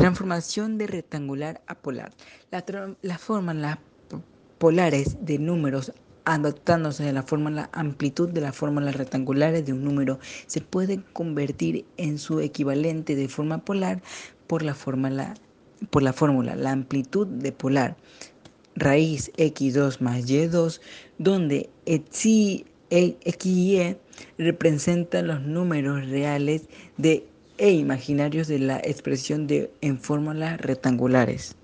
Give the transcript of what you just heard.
Transformación de rectangular a polar. Las fórmulas polares de números adaptándose de la fórmula amplitud de las fórmulas rectangulares de un número se pueden convertir en su equivalente de forma polar por la fórmula la amplitud de polar raíz x2 más y2, donde x y y representan los números reales de e imaginarios de la expresión en fórmulas rectangulares.